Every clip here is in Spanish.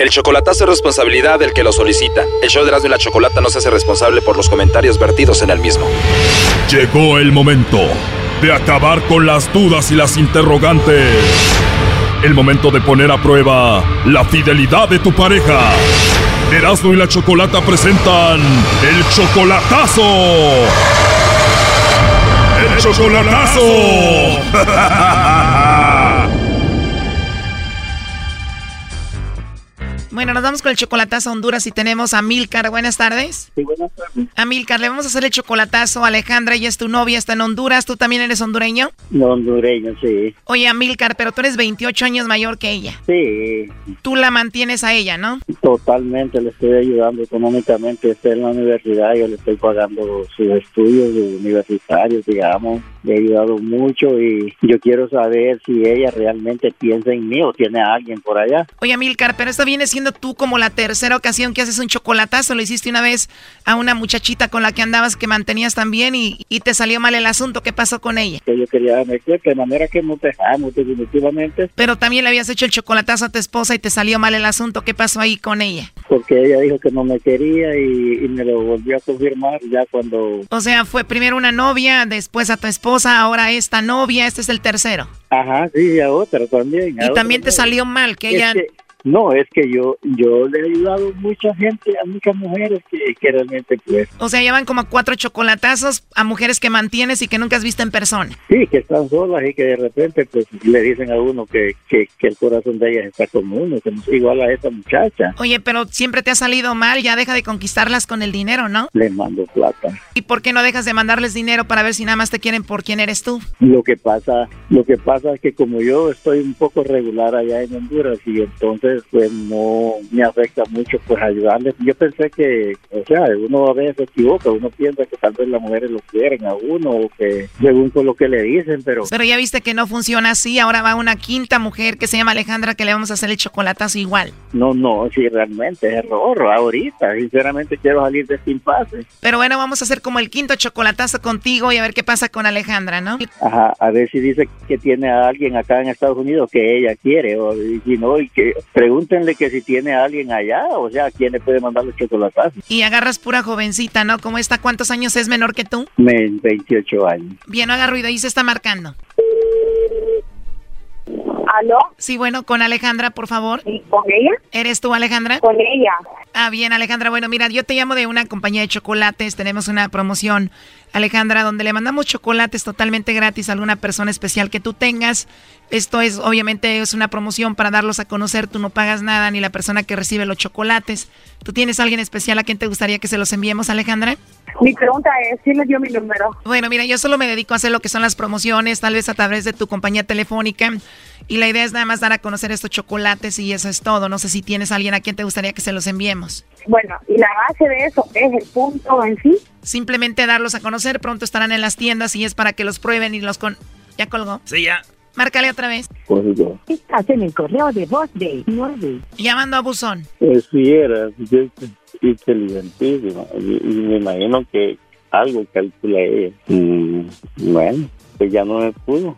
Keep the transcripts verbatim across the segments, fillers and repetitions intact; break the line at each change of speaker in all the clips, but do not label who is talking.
El chocolatazo es responsabilidad del que lo solicita. El show de Erasmo y la Chocolata no se hace responsable por los comentarios vertidos en el mismo.
Llegó el momento de acabar con las dudas y las interrogantes. El momento de poner a prueba la fidelidad de tu pareja. Erasmo y la Chocolata presentan el chocolatazo. ¡El chocolatazo!
Bueno, nos vamos con el chocolatazo a Honduras y tenemos a Amílcar. Buenas tardes.
Sí, buenas tardes.
Amílcar, le vamos a hacer el chocolatazo a Alejandra. Ella es tu novia, está en Honduras. ¿Tú también eres hondureño?
No, hondureño, sí.
Oye, Amílcar, pero tú eres veintiocho años mayor que ella.
Sí.
Tú la mantienes a ella, ¿no?
Totalmente, le estoy ayudando económicamente. Está en la universidad, yo le estoy pagando sus estudios universitarios, digamos. Le he ayudado mucho y yo quiero saber si ella realmente piensa en mí o tiene a alguien por allá.
Oye, Amílcar, pero esto viene siendo tú como la tercera ocasión que haces un chocolatazo. Lo hiciste una vez a una muchachita con la que andabas, que mantenías también y, y te salió mal el asunto. ¿Qué pasó con ella?
Que yo quería darme cuenta, de manera que nos dejamos definitivamente.
Pero también le habías hecho el chocolatazo a tu esposa y te salió mal el asunto. ¿Qué pasó ahí con ella?
Porque ella dijo que no me quería y, y me lo volvió a confirmar ya cuando...
O sea, fue primero una novia, después a tu esposa, ahora esta novia, este es el tercero.
Ajá, sí, y a otra también. A
y
otra
también te
novia.
Salió mal, que
Es
ella...
que, no, es que yo yo le he ayudado a mucha gente, a muchas mujeres que, que realmente pues...
O sea, llevan como cuatro chocolatazos a mujeres que mantienes y que nunca has visto en persona.
Sí, que están solas y que de repente pues le dicen a uno que, que, que el corazón de ellas está con uno, que no es igual a esa muchacha.
Oye, pero siempre te ha salido mal, ya deja de conquistarlas con el dinero, ¿no?
Les mando plata.
¿Y por qué no dejas de mandarles dinero para ver si nada más te quieren por quién eres tú?
Lo que pasa, lo que pasa es que como yo estoy un poco regular allá en Honduras y entonces pues no me afecta mucho pues ayudarles. Yo pensé que, o sea, uno a veces se equivoca, uno piensa que tal vez las mujeres lo quieren a uno o que según con lo que le dicen, pero...
Pero ya viste que no funciona así, ahora va una quinta mujer que se llama Alejandra que le vamos a hacer el chocolatazo igual.
No, no, sí, realmente es error ahorita, sinceramente quiero salir de este impasse.
Pero bueno, vamos a hacer como el quinto chocolatazo contigo y a ver qué pasa con Alejandra, ¿no?
Ajá, a ver si dice que tiene a alguien acá en Estados Unidos que ella quiere, o y si no, y que pregúntenle que si tiene a alguien allá, o sea, ¿quién le puede mandar los chocolatazos?
Y agarras pura jovencita, ¿no? Como esta, ¿cuántos años es menor que tú?
Men, veintiocho años.
Bien, no haga ruido, ahí se está marcando.
¿Aló?
Sí, bueno, con Alejandra, por favor.
¿Y con ella?
¿Eres tú, Alejandra?
Con ella.
Ah, bien, Alejandra. Bueno, mira, yo te llamo de una compañía de chocolates. Tenemos una promoción, Alejandra, donde le mandamos chocolates totalmente gratis a alguna persona especial que tú tengas. Esto es, obviamente, es una promoción para darlos a conocer. Tú no pagas nada, ni la persona que recibe los chocolates. ¿Tú tienes a alguien especial a quien te gustaría que se los enviemos, Alejandra?
Mi pregunta es, ¿quién le dio mi número?
Bueno, mira, yo solo me dedico a hacer lo que son las promociones, tal vez a través de tu compañía telefónica. Y la idea es nada más dar a conocer estos chocolates y eso es todo. No sé si tienes a alguien a quien te gustaría que se los enviemos.
Bueno, ¿y la base de eso es el punto en sí?
Simplemente darlos a conocer. Pronto estarán en las tiendas y es para que los prueben y los con... ¿Ya colgó?
Sí, ya.
Márcale otra vez.
Pues yo.
Estás en el correo de voz de nueve.
Llamando a buzón.
Pues sí, era yo, inteligentísimo, y, y me imagino que algo calcula ella. Mm, bueno, pues ya no me pudo.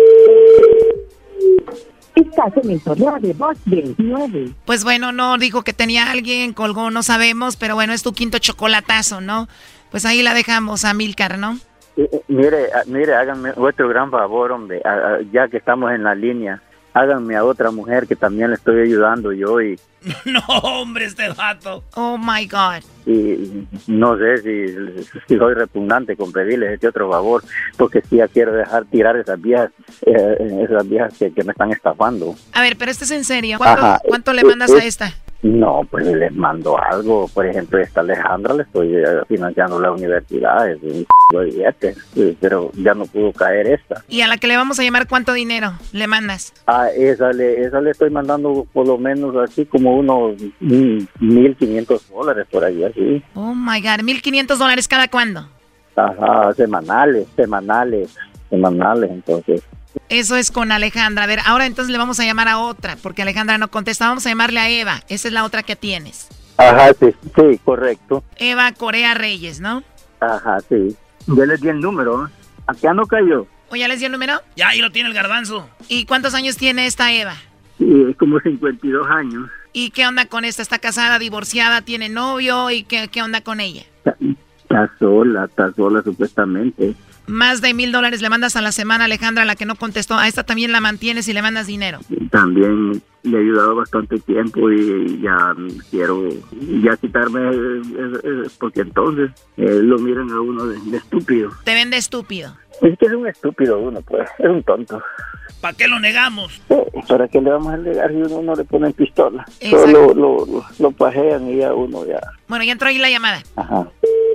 Estás en el correo de voz de nueve.
Pues bueno, no dijo que tenía alguien, colgó, no sabemos, pero bueno, es tu quinto chocolatazo, ¿no? Pues ahí la dejamos a Amílcar, ¿no?
Eh, eh, mire, ah, mire, háganme otro gran favor, hombre, ah, ah, ya que estamos en la línea, háganme a otra mujer que también le estoy ayudando yo y...
No, hombre, este vato. Oh, my God.
Y no sé si, si soy repugnante con pedirles este otro favor, porque sí ya quiero dejar tirar esas viejas, eh, esas viejas que, que me están estafando.
A ver, pero esto es en serio. ¿Cuánto,
Ajá.
¿cuánto le mandas a esta?
No, pues les mando algo. Por ejemplo, esta Alejandra le estoy eh, financiando la universidad, es un c*** de billetes, eh, pero ya no pudo caer esta.
¿Y a la que le vamos a llamar cuánto dinero le mandas?
A esa le, esa le estoy mandando por lo menos así como unos mm, mil quinientos dólares por ahí, así.
Oh, my God, ¿mil quinientos dólares cada cuándo?
Ajá, semanales, semanales, semanales, entonces.
Eso es con Alejandra. A ver, ahora entonces le vamos a llamar a otra, porque Alejandra no contesta. Vamos a llamarle a Eva. Esa es la otra que tienes.
Ajá, sí, sí, correcto.
Eva Corea Reyes, ¿no?
Ajá, sí. Yo les di el número, ¿eh? Acá no cayó.
¿O ya les dio el número?
Ya, ahí lo tiene el garbanzo.
¿Y cuántos años tiene esta Eva?
Sí, es como cincuenta y dos años.
¿Y qué onda con esta? ¿Está casada, divorciada, tiene novio? ¿Y qué, qué onda con ella?
Está, está sola, está sola supuestamente.
Más de mil dólares le mandas a la semana, Alejandra, a la que no contestó. A esta también la mantienes y le mandas dinero.
También le he ayudado bastante tiempo y ya quiero ya quitarme, eh, eh, porque entonces eh, lo miran a uno de, de estúpido.
Te ven de estúpido.
Es que es un estúpido uno, pues, es un tonto.
¿Para qué lo negamos?
Sí, ¿para qué le vamos a negar si uno no le ponen pistola?
Exacto.
Solo lo, lo, lo pajean y ya uno ya...
Bueno, ya entró ahí la llamada.
Ajá.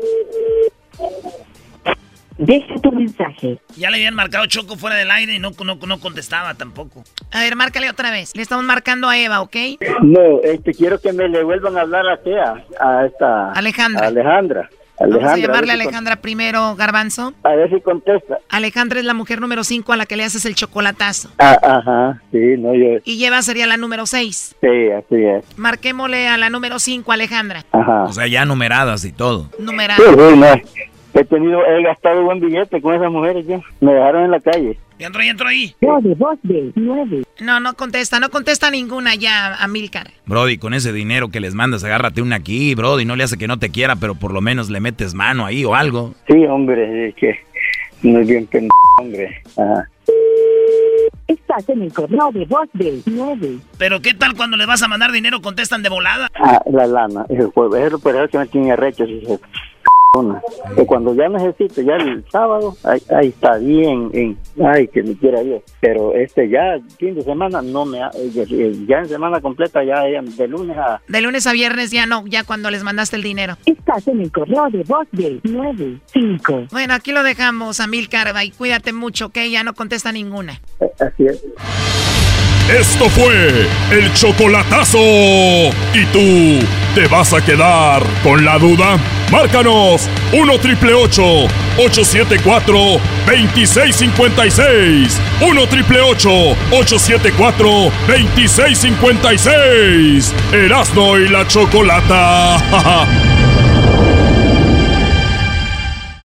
Deja tu mensaje.
Ya le habían marcado Choco fuera del aire y no, no, no contestaba tampoco.
A ver, márcale otra vez. Le estamos marcando a Eva, ¿ok?
No, este, quiero que me le vuelvan a hablar a Tea, a esta...
Alejandra.
A Alejandra.
Vamos
Alejandra,
a llamarle a
ver si
Alejandra primero, Garbanzo.
con- A ver si contesta.
Alejandra es la mujer número cinco a la que le haces el chocolatazo.
Ah, ajá, sí, no, yo...
Y Eva sería la número seis.
Sí, así es.
Marquémosle a la número cinco, Alejandra.
Ajá.
O sea, ya numeradas y todo.
Numerada.
Sí, sí, no. He tenido, he gastado buen billete con esas mujeres ya. Me dejaron en la calle.
Ya entró, ya entró ahí.
Pro de voz de nueve.
No, no contesta, no contesta ninguna ya, Amílcar.
Brody, con ese dinero que les mandas, agárrate una aquí, Brody. No le hace que no te quiera, pero por lo menos le metes mano ahí o algo.
Sí, hombre, es que no es bien pendejo, hombre. Ajá.
Estás en el correo de voz de nueve.
Pero ¿qué tal cuando les vas a mandar dinero contestan de volada?
Ah, la lana, es el jueves. Es por eso que me tiene arrecho. Si se... que cuando ya necesito, ya el sábado, ahí, ahí está bien, en, ay, que me quiera Dios. Pero este ya, fin de semana, no me ha, ya en semana completa, ya de lunes a...
De lunes a viernes ya no, ya cuando les mandaste el dinero.
Estás en el correo de voz de nueve cinco.
Bueno, aquí lo dejamos, Amílcar, y cuídate mucho, ¿ok? Ya no contesta ninguna.
Así es.
Esto fue el chocolatazo. ¿Y tú te vas a quedar con la duda? Márcanos uno triple ocho, ocho siete cuatro, dos seis cinco seis. uno triple ocho, ocho siete cuatro, dos seis cinco seis. Erasno y la Chocolata.